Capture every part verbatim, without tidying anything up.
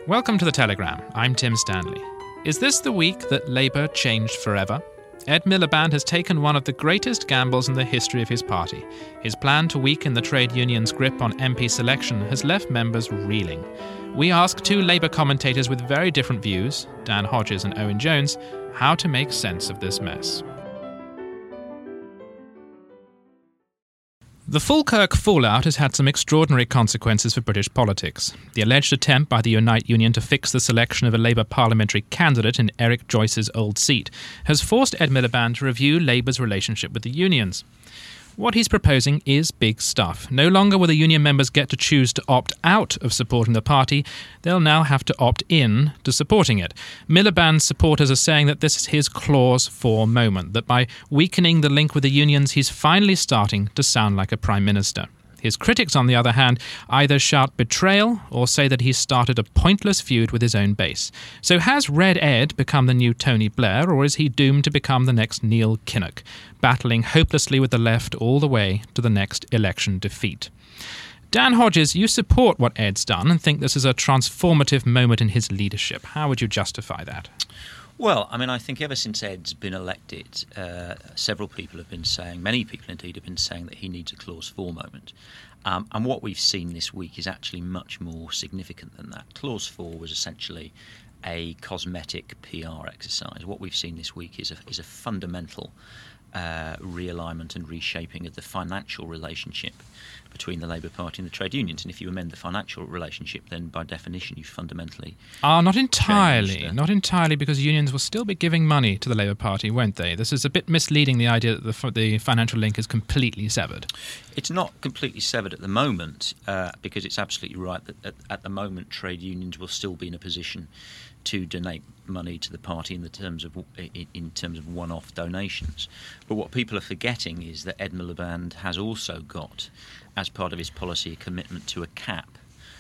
Welcome to The Telegram. I'm Tim Stanley. Is this the week that Labour changed forever? Ed Miliband has taken one of the greatest gambles in the history of his party. His plan to weaken the trade union's grip on M P selection has left members reeling. We ask two Labour commentators with very different views, Dan Hodges and Owen Jones, how to make sense of this mess. The Falkirk fallout has had some extraordinary consequences for British politics. The alleged attempt by the Unite Union to fix the selection of a Labour parliamentary candidate in Eric Joyce's old seat has forced Ed Miliband to review Labour's relationship with the unions. What he's proposing is big stuff. No longer will the union members get to choose to opt out of supporting the party, they'll now have to opt in to supporting it. Miliband's supporters are saying that this is his Clause four moment, that by weakening the link with the unions, he's finally starting to sound like a Prime Minister. His critics, on the other hand, either shout betrayal or say that he's started a pointless feud with his own base. So has Red Ed become the new Tony Blair, or is he doomed to become the next Neil Kinnock, battling hopelessly with the left all the way to the next election defeat? Dan Hodges, you support what Ed's done and think this is a transformative moment in his leadership. How would you justify that? Well, I mean, I think ever since Ed's been elected, uh, several people have been saying, many people indeed have been saying that he needs a Clause four moment. Um, and what we've seen this week is actually much more significant than that. Clause four was essentially a cosmetic P R exercise. What we've seen this week is a, is a fundamental uh, realignment and reshaping of the financial relationship between the Labour Party and the trade unions. And if you amend the financial relationship, then by definition you fundamentally... Ah, not entirely. The... Not entirely, because unions will still be giving money to the Labour Party, won't they? This is a bit misleading, the idea that the, the financial link is completely severed. It's not completely severed at the moment, uh, because it's absolutely right that at, at the moment trade unions will still be in a position to donate money to the party in the terms of in, in terms of one-off donations. But what people are forgetting is that Ed Miliband has also got, as part of his policy, a commitment to a cap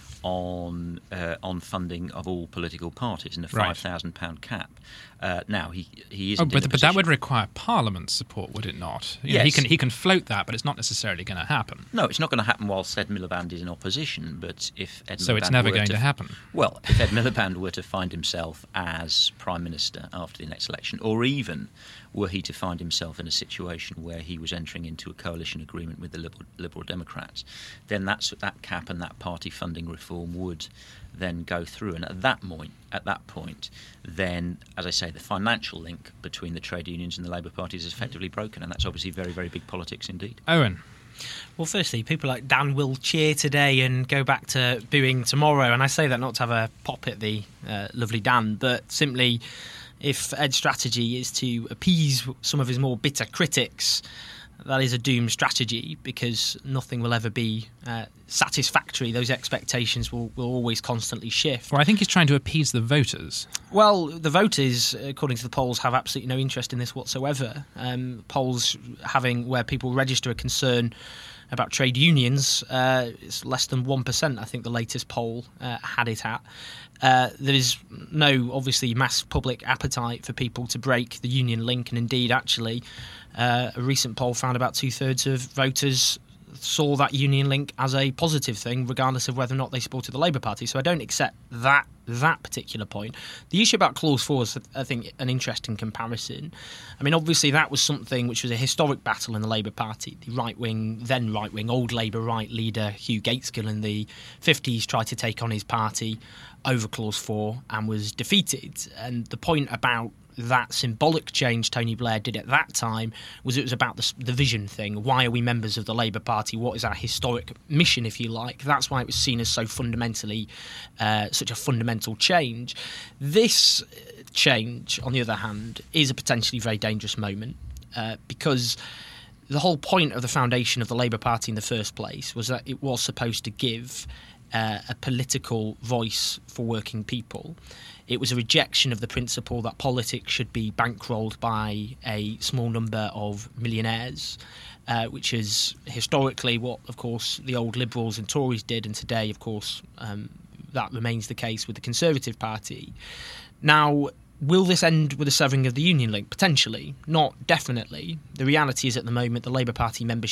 on uh, on funding of all political parties, and a five thousand pound cap. Uh, now he he isn't. Oh, but, in but that would require Parliament's support, would it not? You yes. know, he can he can float that, but it's not necessarily going to happen. No, it's not going to happen whilst Ed Miliband is in opposition. But if Ed so Miliband it's never were going to, to happen. Well, if Ed Miliband were to find himself as Prime Minister after the next election, or even were he to find himself in a situation where he was entering into a coalition agreement with the Liberal, Liberal Democrats, then that's that cap and that party funding reform would then go through. And at that point, at that point, then, as I say, the financial link between the trade unions and the Labour Party is effectively broken, and that's obviously very, very big politics indeed. Owen. Well, firstly, people like Dan will cheer today and go back to booing tomorrow, and I say that not to have a pop at the uh, lovely Dan, but simply if Ed's strategy is to appease some of his more bitter critics, that is a doomed strategy, because nothing will ever be uh, satisfactory. Those expectations will, will always constantly shift. Well, I think he's trying to appease the voters. Well, the voters, according to the polls, have absolutely no interest in this whatsoever. Um, polls having where people register a concern about trade unions, uh, it's less than one percent, I think the latest poll uh, had it at. Uh, there is no, obviously, mass public appetite for people to break the union link, and indeed, actually, uh, a recent poll found about two-thirds of voters saw that union link as a positive thing, regardless of whether or not they supported the Labour Party. So I don't accept that that particular point. The issue about Clause four is, I think, an interesting comparison. I mean, obviously, that was something which was a historic battle in the Labour Party. The right-wing, then right-wing, old Labour right leader Hugh Gaitskell in the fifties tried to take on his party over Clause four and was defeated. And the point about that symbolic change Tony Blair did at that time was it was about the, the vision thing. Why are we members of the Labour Party? What is our historic mission, if you like? That's why it was seen as so fundamentally, uh, such a fundamental change. This change, on the other hand, is a potentially very dangerous moment uh, because the whole point of the foundation of the Labour Party in the first place was that it was supposed to give uh, a political voice for working people. It was a rejection of the principle that politics should be bankrolled by a small number of millionaires, uh, which is historically what, of course, the old Liberals and Tories did, and today, of course, um, that remains the case with the Conservative Party. Now, will this end with a severing of the union link? Potentially. Not definitely. The reality is at the moment the Labour Party membership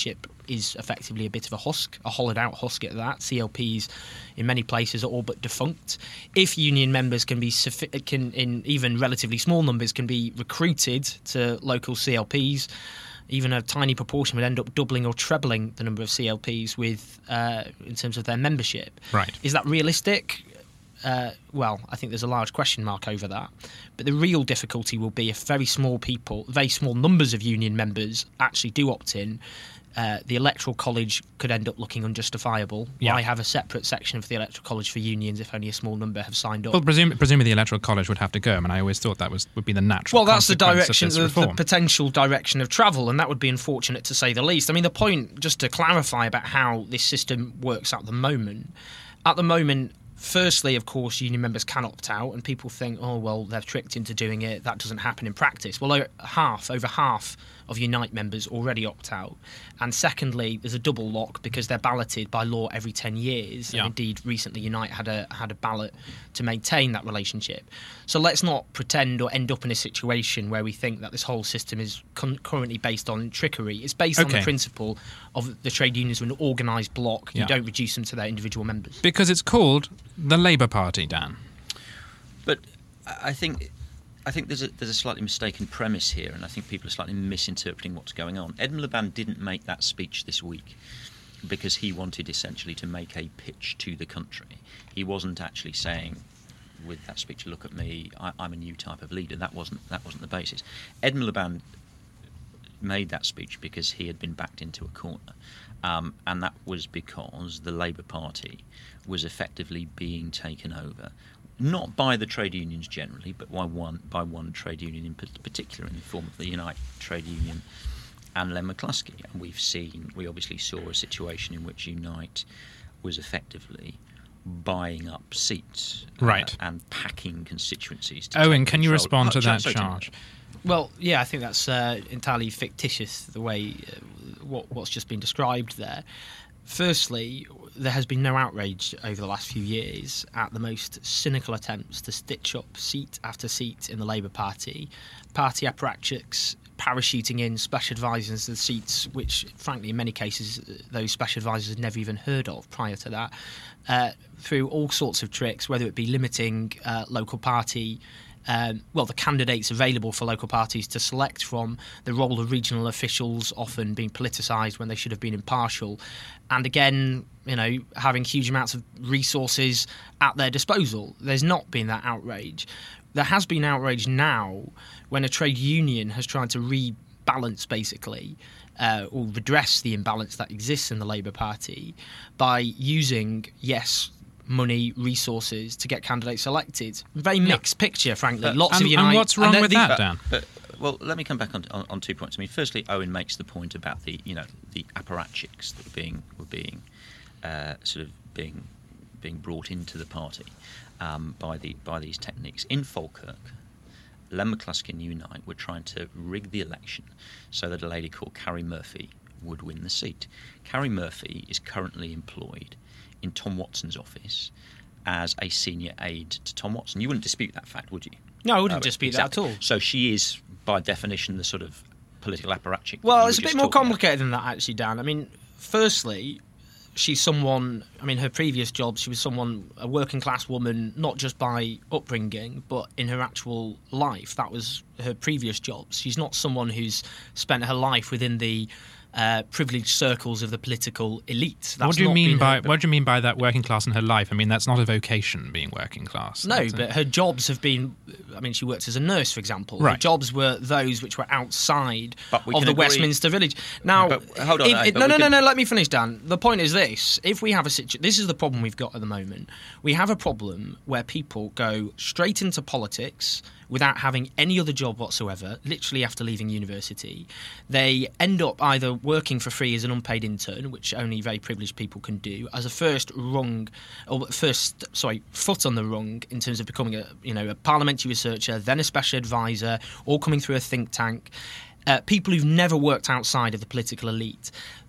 is effectively a bit of a husk, a hollowed out husk at that. C L Ps in many places are all but defunct. If union members can be, can in even relatively small numbers, can be recruited to local C L Ps, even a tiny proportion would end up doubling or trebling the number of C L Ps with uh, in terms of their membership. Right. Is that realistic? Uh, well, I think there's a large question mark over that. But the real difficulty will be if very small people, very small numbers of union members actually do opt in. Uh, the Electoral College could end up looking unjustifiable. Yeah. Why have a separate section of the Electoral College for unions if only a small number have signed up? Well, presum- presumably the Electoral College would have to go. I mean, I always thought that was would be the natural. Well, that's the direction, of the, this the reform. potential direction of travel, and that would be unfortunate to say the least. I mean, the point, just to clarify about how this system works at the moment, at the moment, firstly, of course, union members can opt out, and people think, oh, well, they're tricked into doing it. That doesn't happen in practice. Well, half, over half of Unite members already opt out. And secondly, there's a double lock because they're balloted by law every ten years. Yeah. And indeed, recently, Unite had a had a ballot to maintain that relationship. So let's not pretend or end up in a situation where we think that this whole system is con- currently based on trickery. It's based on Okay. the principle of the trade unions are an organised bloc. You Yeah. don't reduce them to their individual members. Because it's called the Labour Party, Dan. But I think I think there's a there's a slightly mistaken premise here, and I think people are slightly misinterpreting what's going on. Ed Miliband didn't make that speech this week because he wanted essentially to make a pitch to the country. He wasn't actually saying with that speech, "Look at me, I, I'm a new type of leader." That wasn't that wasn't the basis. Ed Miliband made that speech because he had been backed into a corner, um, and that was because the Labour Party was effectively being taken over, not by the trade unions generally, but by one by one trade union in particular, in the form of the Unite trade union and Len McCluskey. And we've seen, we obviously saw a situation in which Unite was effectively buying up seats, Right. uh, and packing constituencies. To Owen, take can you control. respond Oh, to sorry, that sorry, Tim. charge? Well, yeah, I think that's uh, entirely fictitious, the way uh, what, what's just been described there. Firstly, there has been no outrage over the last few years at the most cynical attempts to stitch up seat after seat in the Labour Party. Party apparatchiks parachuting in special advisors to the seats, which, frankly, in many cases, those special advisors had never even heard of prior to that, uh, through all sorts of tricks, whether it be limiting uh, local party Um, well, the candidates available for local parties to select from, the role of regional officials often being politicised when they should have been impartial, and again, you know, having huge amounts of resources at their disposal. There's not been that outrage. There has been outrage now when a trade union has tried to rebalance, basically, uh, or redress the imbalance that exists in the Labour Party by using, yes, money, resources to get candidates elected. Very mixed yeah. picture, frankly. Uh, Lots and, of Unite. and what's wrong and with the, that, But, Dan? but, well, let me come back on, on, on two points. I mean, firstly, Owen makes the point about the, you know, the apparatchiks that were being were being uh, sort of being being brought into the party um, by the by these techniques. In Falkirk, Len McCluskey and Unite were trying to rig the election so that a lady called Carrie Murphy would win the seat. Carrie Murphy is currently employed in Tom Watson's office as a senior aide to Tom Watson. You wouldn't dispute that fact, would you? No, I wouldn't Uh, dispute exactly. that at all. So she is, by definition, the sort of political apparatchik. Well, you it's a were bit just more talking about. complicated than that, actually, Dan. I mean, firstly, she's someone, I mean, her previous job, she was someone, a working class woman, not just by upbringing, but in her actual life. That was her previous jobs. She's not someone who's spent her life within the uh, privileged circles of the political elite. That's what do you not mean been by her- what do you mean by that working class in her life? I mean, that's not a vocation, being working class. No, That's a- but her jobs have been, I mean, she worked as a nurse, for example. Her Right. jobs were those which were outside But we of can the agree- Westminster Village. Now, But hold on, if- uh, it- but no, we no, no, can- no, let me finish, Dan. The point is this. If we have a situation, this is the problem we've got at the moment. We have a problem where people go straight into politics without having any other job whatsoever, literally after leaving university. They end up either working for free as an unpaid intern, which only very privileged people can do, as a first rung, or first, sorry, foot on the rung in terms of becoming a, you know, a parliamentary researcher, then a special advisor, all coming through a think tank. Uh, people who've never worked outside of the political elite.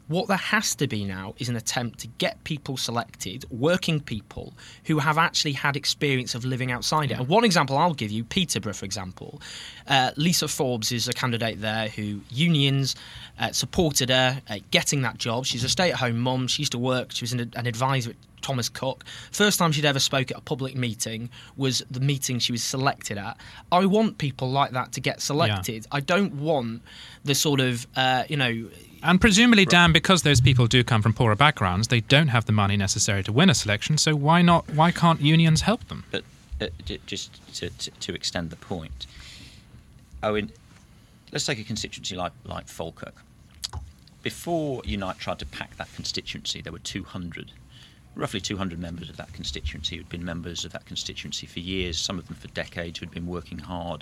What there has to be now is an attempt to get people selected, working people, who have actually had experience of living outside it. And one example I'll give you, Peterborough, for example. Uh, Lisa Forbes is a candidate there who unions uh, supported her uh, getting that job. She's a stay-at-home mum. She used to work. She was an, an advisor at Thomas Cook. First time she'd ever spoke at a public meeting was the meeting she was selected at. I want people like that to get selected. Yeah. I don't want the sort of, uh, you know... And presumably, Dan, because those people do come from poorer backgrounds, they don't have the money necessary to win a selection, so why not? Why can't unions help them? But uh, just to, to, to extend the point, Owen, let's take a constituency like, like Falkirk. Before Unite tried to pack that constituency, there were two hundred, roughly two hundred members of that constituency who had been members of that constituency for years, some of them for decades, who had been working hard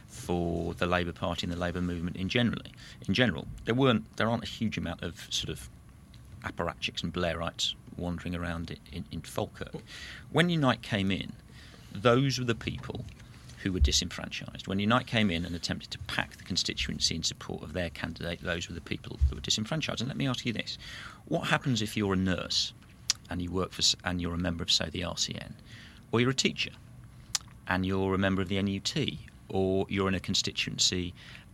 for the Labour Party and the Labour movement in generally. In general, there weren't, there aren't a huge amount of sort of apparatchiks and Blairites wandering around in, in, in Falkirk. When Unite came in, those were the people who were disenfranchised. When Unite came in and attempted to pack the constituency in support of their candidate, those were the people who were disenfranchised. And let me ask you this: what happens if you're a nurse and you work for, and you're a member of, say, the R C N, or you're a teacher and you're a member of the N U T? Or you're in a constituency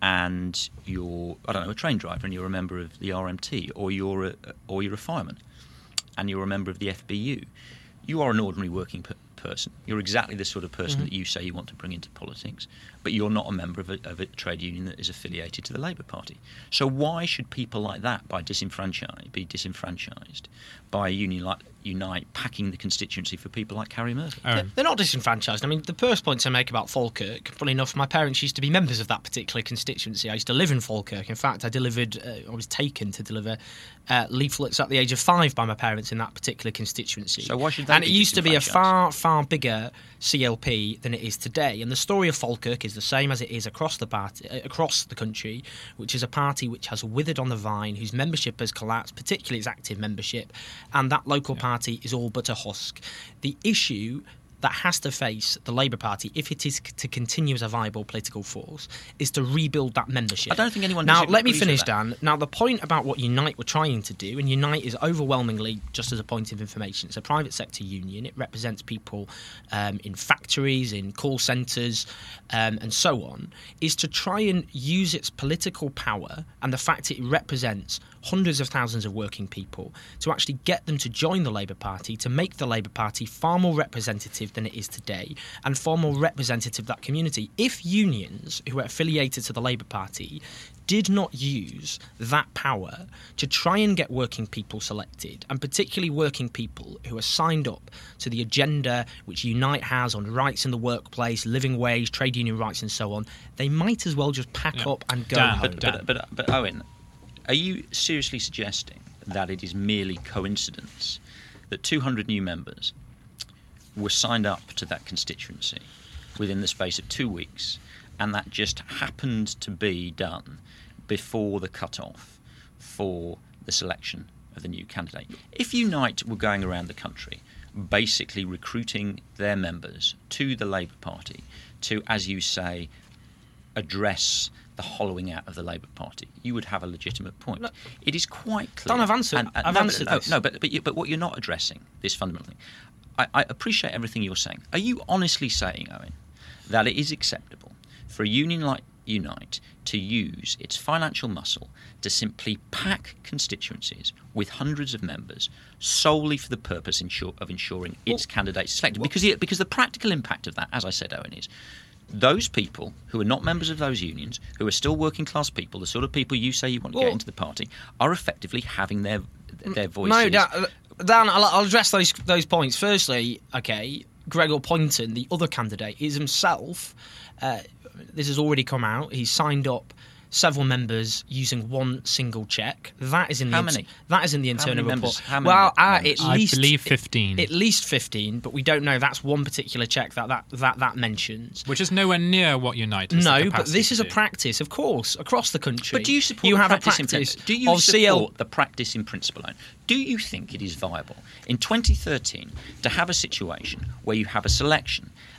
and you're, I don't know, a train driver and you're a member of the R M T, or you're a, or you're a fireman and you're a member of the F B U. You are an ordinary working per- person. You're exactly the sort of person mm-hmm. that you say you want to bring into politics, but you're not a member of a, of a trade union that is affiliated to the Labour Party. So why should people like that by disenfranchised, be disenfranchised by a union like Unite packing the constituency for people like Carrie Murphy? They're, they're not disenfranchised. I mean, the first point to make about Falkirk, funny enough, my parents used to be members of that particular constituency. I used to live in Falkirk. In fact, I delivered, uh, I was taken to deliver uh, leaflets at the age of five by my parents in that particular constituency. So why should they And be it used to be a far, far bigger C L P than it is today. And the story of Falkirk is the same as it is across the party, uh, across the country, which is a party which has withered on the vine, whose membership has collapsed, particularly its active membership, and that local yeah. party is all but a husk. The issue that has to face the Labour Party, if it is to continue as a viable political force, is to rebuild that membership. I don't think anyone Now, let me finish, Dan. Now, the point about what Unite were trying to do, and Unite is overwhelmingly, just as a point of information, it's a private sector union. It represents people um, in factories, in call centres, um, and so on, is to try and use its political power and the fact that it represents hundreds of thousands of working people to actually get them to join the Labour Party, to make the Labour Party far more representative than it is today and far more representative of that community. If unions who are affiliated to the Labour Party did not use that power to try and get working people selected, and particularly working people who are signed up to the agenda which Unite has on rights in the workplace, living wage, trade union rights and so on, they might as well just pack yeah. up and go Dan, home. But, but, but, but Owen, are you seriously suggesting that it is merely coincidence that two hundred new members were signed up to that constituency within the space of two weeks, and that just happened to be done before the cut-off for the selection of the new candidate? If Unite were going around the country basically recruiting their members to the Labour Party to, as you say, address the hollowing out of the Labour Party, you would have a legitimate point. Look, it is quite clear. Dan, I've answered, and, and, I've no, answered but, this. No, but, but, you, but what you're not addressing, this fundamentally, I, I appreciate everything you're saying. Are you honestly saying, Owen, that it is acceptable for a union like Unite to use its financial muscle to simply pack constituencies with hundreds of members solely for the purpose ensure, of ensuring its well, candidates selected? Well, because, the, because the practical impact of that, as I said, Owen, is those people who are not members of those unions, who are still working class people, the sort of people you say you want to well, get into the party, are effectively having their their voices. No, Dan, Dan I'll, I'll address those those points. Firstly, okay, Gregor Poynton, the other candidate, is himself. Uh, this has already come out. He's signed up several members using one single check. That is in the How inter- many? That is in the How internal many report. members? How many well, uh, members? at least I believe fifteen. At least fifteen, but we don't know. That's one particular check that that that, that mentions. Which is nowhere near what Unite has No, the but this is a to do. practice, of course, across the country. But do you support you the have a practice in practice principle? Do you of support C L the practice in principle? Owen? Do you think it is viable in twenty thirteen to have a situation where you have a selection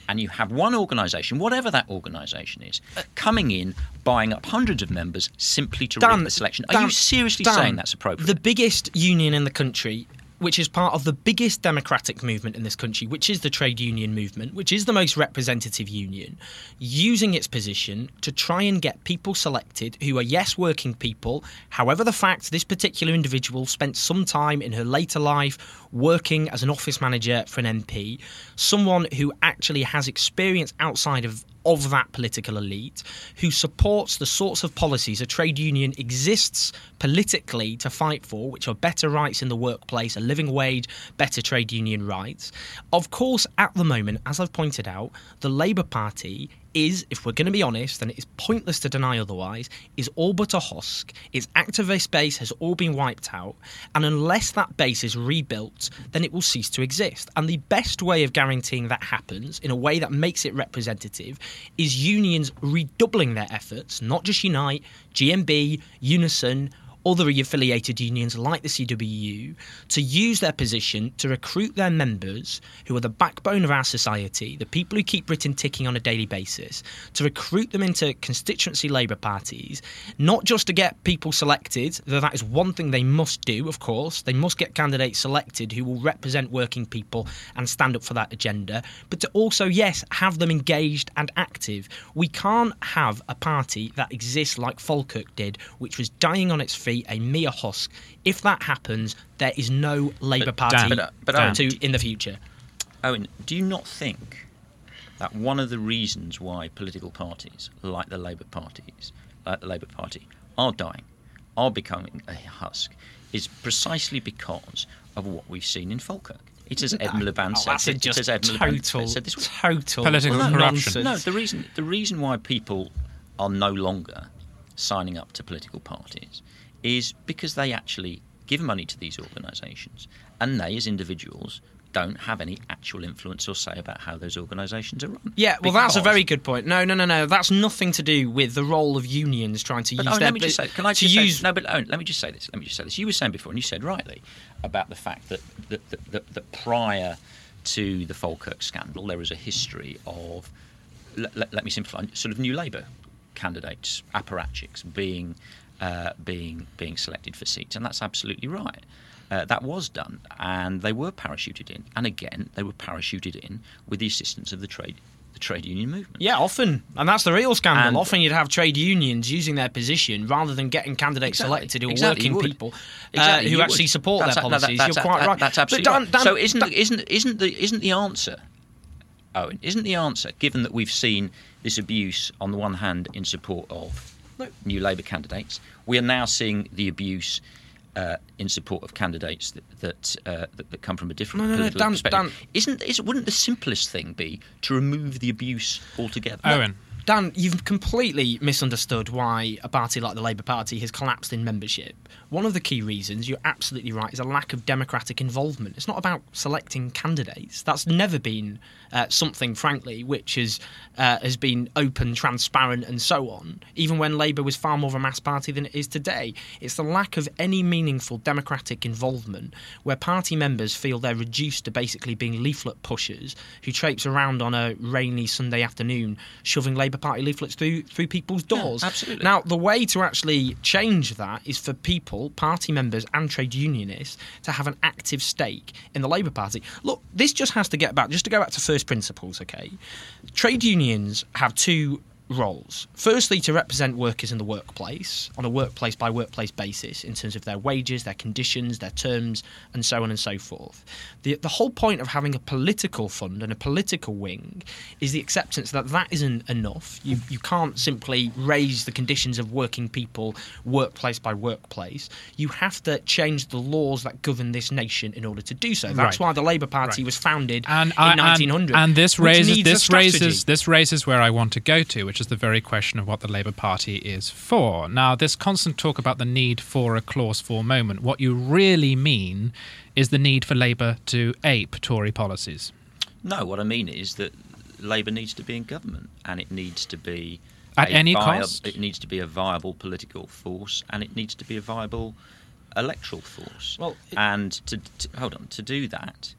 and you have one organisation, whatever that organisation is, coming in, buying up hundreds of members simply to Dan, rig the selection. Are Dan, you seriously Dan, saying that's appropriate? The biggest union in the country, which is part of the biggest democratic movement in this country, which is the trade union movement, which is the most representative union, using its position to try and get people selected who are, yes, working people. However, the fact this particular individual spent some time in her later life working as an office manager for an M P, someone who actually has experience outside of of that political elite, who supports the sorts of policies a trade union exists politically to fight for, which are better rights in the workplace, a living wage, better trade union rights. Of course, at the moment, as I've pointed out, the Labour Party is, if we're going to be honest, and it is pointless to deny otherwise, is all but a husk. Its activist base has all been wiped out, and unless that base is rebuilt, then it will cease to exist. And the best way of guaranteeing that happens, in a way that makes it representative, is unions redoubling their efforts, not just Unite, G M B, Unison, other affiliated unions like the C W U, to use their position to recruit their members, who are the backbone of our society, the people who keep Britain ticking on a daily basis, to recruit them into constituency Labour parties, not just to get people selected, though that is one thing they must do, of course. They must get candidates selected who will represent working people and stand up for that agenda, but to also, yes, have them engaged and active. We can't have a party that exists like Falkirk did, which was dying on its feet, a mere husk. If that happens, there is no Labour But, Party Dan, but, but, Owen, to, in the future. Owen, do you not think that one of the reasons why political parties like the Labour parties, like the Labour Party, are dying, are becoming a husk, is precisely because of what we've seen in Falkirk? It's as Ed Miliband Oh, said. that's It's just as Ed total, Miliband said this week. total Political Well, no, corruption. No, the reason the reason why people are no longer signing up to political parties is because they actually give money to these organisations, and they, as individuals, don't have any actual influence or say about how those organisations are run. Yeah, well, that's a Because- very good point. No, no, no, no. That's nothing to do with the role of unions trying to But use Owen, their... let me just say, can I to just use, say, no, but Owen, let me just say this. Let me just say this. You were saying before, and you said rightly, about the fact that that, that, that, that prior to the Falkirk scandal, there was a history of, let, let, let me simplify, sort of New Labour candidates, apparatchiks, being uh, being being selected for seats, and that's absolutely right. Uh, that was done, and they were parachuted in, and again, they were parachuted in with the assistance of the trade the trade union movement. Yeah, often. And that's the real scandal. And- often you'd have trade unions using their position rather than getting candidates Exactly. selected who are Exactly, you working would. people uh, Exactly, who you actually would. support That's- their no, that- policies. that's- You're quite that- right. That's But absolutely Dan- right. Dan- so isn't Dan- isn't isn't the isn't the answer, Owen? Isn't the answer, given that we've seen this abuse on the one hand in support of No. New Labour candidates, we are now seeing the abuse uh, in support of candidates that that, uh, that that come from a different No, no, no, political Dan- perspective. Dan- Isn't is, wouldn't the simplest thing be to remove the abuse altogether? Owen. Dan, you've completely misunderstood why a party like the Labour Party has collapsed in membership. One of the key reasons, you're absolutely right, is a lack of democratic involvement. It's not about selecting candidates. That's never been uh, something, frankly, which has, uh, has been open, transparent and so on, even when Labour was far more of a mass party than it is today. It's the lack of any meaningful democratic involvement where party members feel they're reduced to basically being leaflet pushers who traipse around on a rainy Sunday afternoon shoving Labour Party leaflets through through people's doors. Yeah, absolutely. Now, the way to actually change that is for people, party members and trade unionists, to have an active stake in the Labour Party. Look, this just has to get back, just to go back to first principles, okay? Trade unions have two roles. Firstly, to represent workers in the workplace on a workplace by workplace basis in terms of their wages, their conditions, their terms, and so on and so forth. The, the whole point of having a political fund and a political wing is the acceptance that that isn't enough. You, you can't simply raise the conditions of working people workplace by workplace. You have to change the laws that govern this nation in order to do so. That's Right. why the Labour Party Right. was founded And, in I- and- nineteen hundred. and this which raises needs a this strategy. raises this raises where I want to go to, which is the very question of what the Labour Party is for. Now, this constant talk about the need for a clause four moment, what you really mean is the need for Labour to ape Tory policies. No, what I mean is that Labour needs to be in government, and it needs to be At a any viab- cost? It needs to be a viable political force, and it needs to be a viable electoral force. Well, it- and to, to hold on to do that,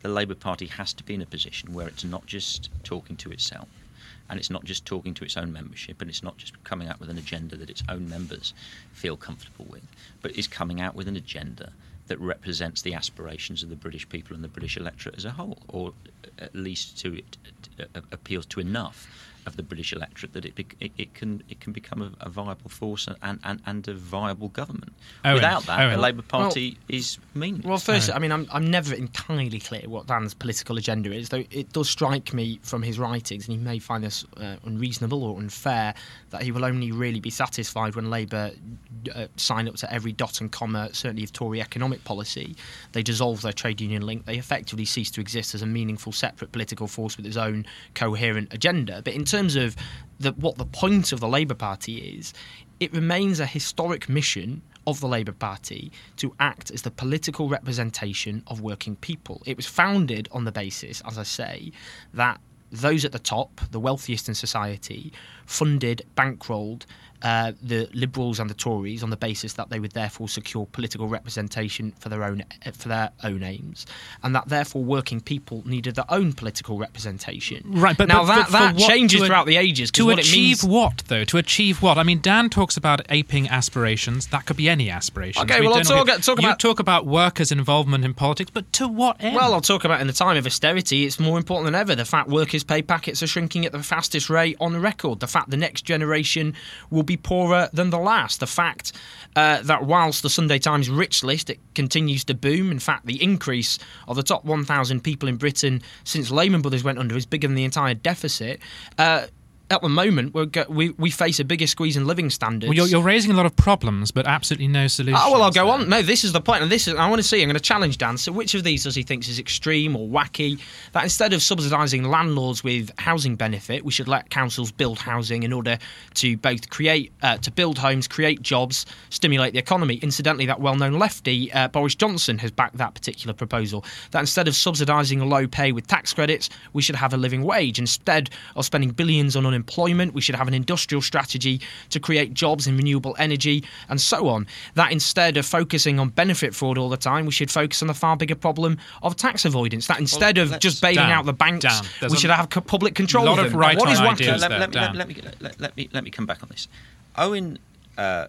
the Labour Party has to be in a position where it's not just talking to itself, and it's not just talking to its own membership, and it's not just coming out with an agenda that its own members feel comfortable with, but is coming out with an agenda that represents the aspirations of the British people and the British electorate as a whole, or at least to it uh, appeals to enough of the British electorate that it it, it can it can become a, a viable force and, and, and a viable government. Owen, Without that, Owen. the Labour Party well, is meaningless. Well, first, Owen. I mean, I'm I'm never entirely clear what Dan's political agenda is, though it does strike me from his writings, and he may find this uh, unreasonable or unfair, that he will only really be satisfied when Labour uh, sign up to every dot and comma, certainly of Tory economic policy. They dissolve their trade union link. They effectively cease to exist as a meaningful, separate political force with its own coherent agenda. But in terms of the, what the point of the Labour Party is, it remains a historic mission of the Labour Party to act as the political representation of working people. It was founded on the basis, as I say, that those at the top, the wealthiest in society, funded, bankrolled uh, the Liberals and the Tories on the basis that they would therefore secure political representation for their own for their own aims, and that therefore working people needed their own political representation. Right, but now but, that but that for what- changes to a- throughout the ages. 'cause To what it achieve means, what, though? To achieve what? I mean, Dan talks about aping aspirations. That could be any aspirations. Okay, We well, I'll don't know- talk- talk you about- talk about workers' involvement in politics, but to what end? Well, I'll talk about in the time of austerity, it's more important than ever. The fact workers' pay packets are shrinking at the fastest rate on record. The fact the next generation will be poorer than the last. The fact uh, that whilst the Sunday Times Rich List it continues to boom, in fact, the increase of the top one thousand people in Britain since Lehman Brothers went under is bigger than the entire deficit. Uh, At the moment, we're go- we we face a bigger squeeze in living standards. Well, you're, you're raising a lot of problems, but absolutely no solutions. Oh, well, I'll go there. on. No, this is the point, and this is. I want to see. I'm going to challenge Dan. So, which of these does he think is extreme or wacky? That instead of subsidising landlords with housing benefit, we should let councils build housing in order to both create, uh, to build homes, create jobs, stimulate the economy. Incidentally, that well-known lefty uh, Boris Johnson has backed that particular proposal. That instead of subsidising low pay with tax credits, we should have a living wage. Instead of spending billions on unemployment, we should have an industrial strategy to create jobs in renewable energy and so on. That instead of focusing on benefit fraud all the time, we should focus on the far bigger problem of tax avoidance. That instead Well, of let's- just bailing Dan, out the banks, Dan, there's we a should have co- public control lot of of them. right What is on wacky? ideas let, there, let, me, Dan. let, me, let, let me let me come back on this. Owen uh,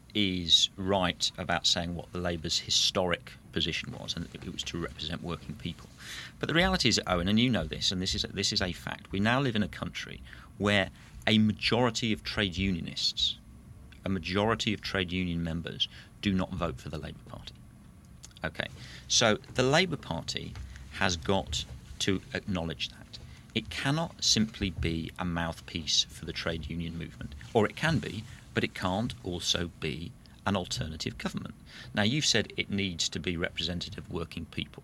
is right about saying what the Labour's historic position was, and it was to represent working people. But the reality is, Owen, and you know this, and this is this is a fact. We now live in a country where a majority of trade unionists, a majority of trade union members, do not vote for the Labour Party. Okay, so the Labour Party has got to acknowledge that. It cannot simply be a mouthpiece for the trade union movement, or it can be, but it can't also be an alternative government. Now, you've said it needs to be representative of working people.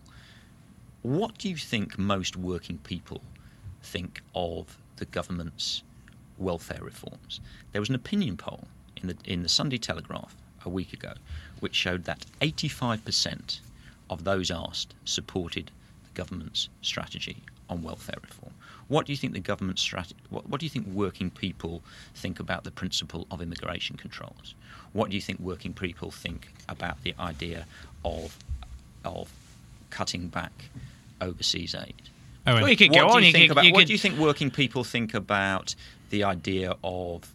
What do you think most working people think of the government's welfare reforms? There was an opinion poll in the in the Sunday Telegraph a week ago which showed that eighty-five percent of those asked supported the government's strategy on welfare reform. What do you think the government's strategy? What, what do you think working people think about the principle of immigration controls? What do you think working people think about the idea of of cutting back overseas aid? Owen. Well, you could What go do on. you You think could, about, you what could, do you think working people think about the idea of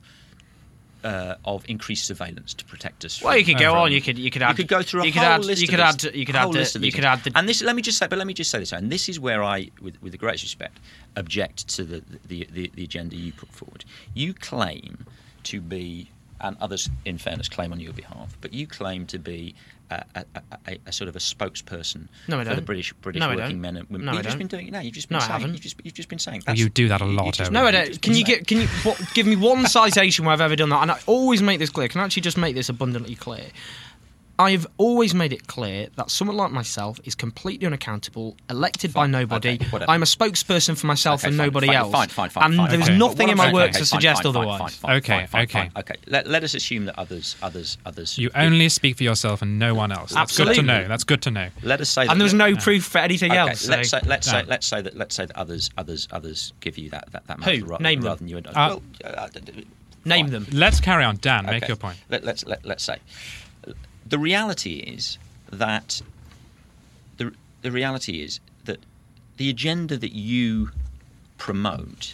uh, of increased surveillance to protect us? well, you could go from- on. You could you could add. You could go through a you could whole add, list You of could these- add. You could a add. whole The, list of you these could things. add. The, And this, let me just say, but let me just say this, and this is where I, with, with the greatest respect, object to the, the, the, the agenda you put forward. You claim to be, and others, in fairness, claim on your behalf, but you claim to be a, a, a, a sort of a spokesperson No, I for the don't. British British No, I working don't. men and women. No, You've I just don't. been doing it now. You've just been No, I saying. haven't. You've just, you've just been saying. Well, you do that a you- lot, you've just- Owen. No, I you've don't. just Can been you saying. get? Can you what, give me one citation where I've ever done that? And I always make this clear. Can I actually just make this abundantly clear? I've always made it clear that someone like myself is completely unaccountable, elected by Fine, nobody. okay, whatever. I'm a spokesperson for myself Okay, and fine, nobody fine, else. Fine, fine, fine. and fine, there is fine. nothing in What my I'm work saying- to okay, suggest fine, fine, otherwise. fine, fine, Okay, fine, fine, okay. fine, okay. Let, let us assume that others, others, others. You only speak for yourself and no one else. That's good Absolutely. to know. That's good to know. Let us say that. And there's no let- proof for anything Okay, else. let's so- say let's say No. let's say that let's say that others others others give you that that, that Who? mantle rather, Name them. rather than you. And, Uh, well, uh, d- d- Name fine. them. Let's carry on. Dan, make Okay. your point. Let, let's let, let's say the reality is that the the reality is that the agenda that you promote,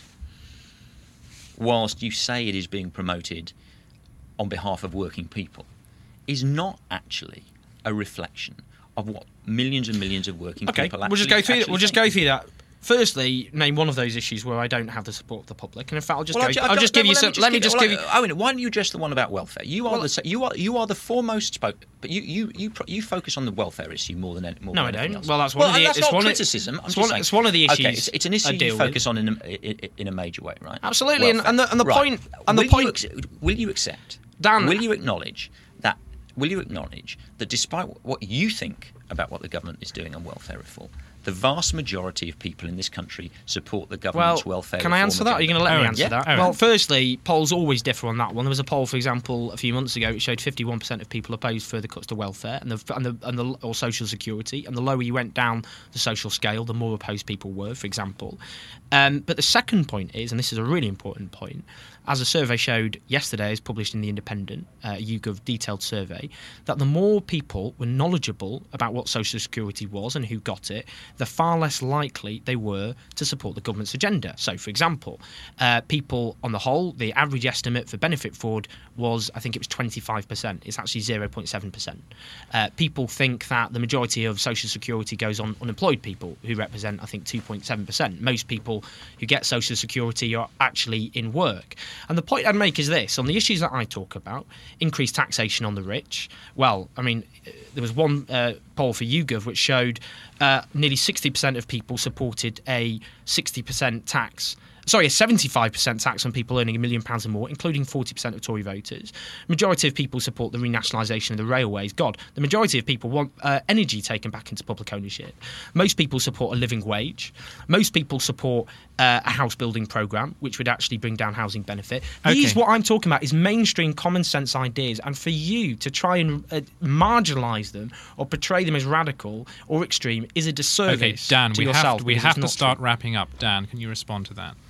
whilst you say it is being promoted on behalf of working people, is not actually a reflection of what millions and millions of working okay, people actually we'll just go through. actually We'll just think. go through that. Firstly, name one of those issues where I don't have the support of the public, and in fact, I'll just Well, go. I'll, I'll just give you some. Let me just give you. Owen, why don't you address the one about welfare? You are Well, the you are you are the foremost spoke, but you you you pro- you focus on the welfare issue more than any- more. No, than I anything don't. else. Well, that's one well, of the. that's it's not one criticism. Of, I'm it's, just one, saying. it's one of the issues. Okay, it's, it's an issue I you deal focus with. on in a, in, in a major way, right? Absolutely, and, Welfare. and the and the Right. point and will the point. You ac- will you accept? Dan, will you acknowledge that? Will you acknowledge that despite what you think about what the government is doing on welfare reform, the vast majority of people in this country support the government's well, welfare can reform I answer that? Are you going to let Owen, me answer yeah, that? Owen. Well, firstly, polls always differ on that one. There was a poll, for example, a few months ago, which showed fifty-one percent of people opposed further cuts to welfare and the and the, and the or social security, and the lower you went down the social scale, the more opposed people were, for example. Um, but the second point is, and this is a really important point, as a survey showed yesterday, as published in The Independent, uh, a YouGov detailed survey, that the more people were knowledgeable about what social security was and who got it, the far less likely they were to support the government's agenda. So, for example, uh, people on the whole, the average estimate for benefit fraud was, I think it was twenty-five percent. It's actually zero point seven percent. Uh, people think that the majority of social security goes on unemployed people, who represent, I think, two point seven percent. Most people who get social security are actually in work. And the point I'd make is this, on the issues that I talk about, increased taxation on the rich, well, I mean, there was one uh, poll for YouGov which showed uh, nearly sixty percent of people supported a sixty percent tax, sorry, a seventy-five percent tax on people earning a million pounds or more, including forty percent of Tory voters. Majority of people support the renationalisation of the railways. God, the majority of people want uh, energy taken back into public ownership. Most people support a living wage. Most people support uh, a house building programme, which would actually bring down housing benefit. These, Okay. what I'm talking about, is mainstream common sense ideas, and for you to try and uh, marginalise them or portray them as radical or extreme is a disservice Okay, Dan, to we yourself. have we because have it's to not start true. wrapping up. Dan, can you respond to that?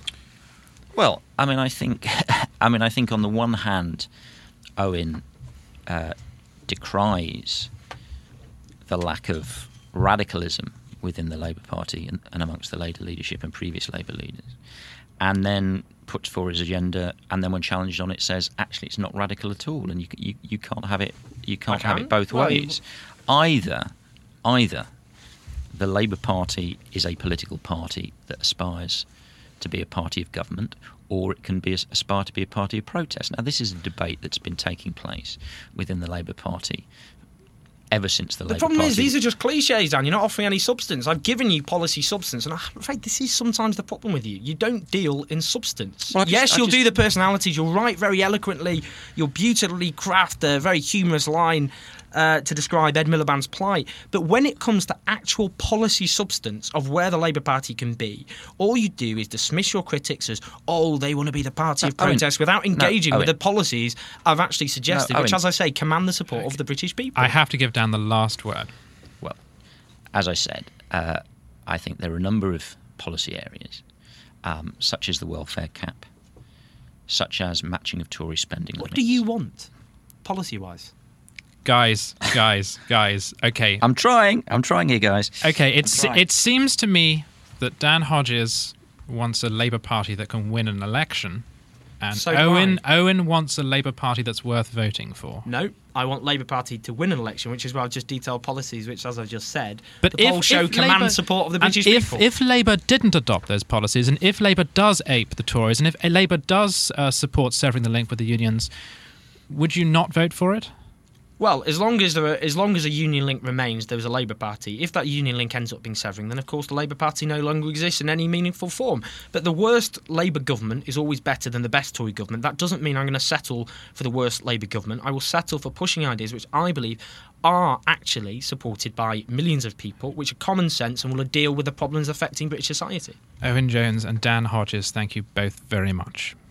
Well, I mean, I think, I mean, I think on the one hand, Owen uh, decries the lack of radicalism within the Labour Party and, and amongst the Labour leadership and previous Labour leaders, and then puts forward his agenda, and then when challenged on it, says actually it's not radical at all, and you you, you can't have it you can't I have can. it both Well, you- ways. Either, either the Labour Party is a political party that aspires to be a party of government, or it can be aspire to be a party of protest. Now, this is a debate that's been taking place within the Labour Party ever since the, The Labour problem Party. is, these are just cliches, Dan. You're not offering any substance. I've given you policy substance, and I'm afraid this is sometimes the problem with you. You don't deal in substance. Well, I just- yes, I you'll just- do the personalities. You'll write very eloquently. You'll beautifully craft a very humorous line uh, to describe Ed Miliband's plight. But when it comes to actual policy substance of where the Labour Party can be, all you do is dismiss your critics as, oh, they want to be the party of No, Owen, protest, without engaging no, with Owen. the policies I've actually suggested, No, which, Owen. as I say, command the support of the British people. I have to give Dan the last word. Well, as I said, uh, I think there are a number of policy areas, um, such as the welfare cap, such as matching of Tory spending What limits. do you want, policy-wise? Guys, guys, guys. Okay. I'm trying. I'm trying here, guys. Okay, it's, trying. it seems to me that Dan Hodges wants a Labour Party that can win an election, and So do Owen Owen wants a Labour Party that's worth voting for. No, I want Labour Party to win an election, which is why I've just detailed policies, which, as I've just said, But the polls show command Labour- support of the and British if, people. if Labour didn't adopt those policies, and if Labour does ape the Tories, and if Labour does uh, support severing the link with the unions, would you not vote for it? Well, as long as there are, as long as a union link remains, there's a Labour Party. If that union link ends up being severing, then of course the Labour Party no longer exists in any meaningful form. But the worst Labour government is always better than the best Tory government. That doesn't mean I'm going to settle for the worst Labour government. I will settle for pushing ideas which I believe are actually supported by millions of people, which are common sense and will deal with the problems affecting British society. Owen Jones and Dan Hodges, thank you both very much.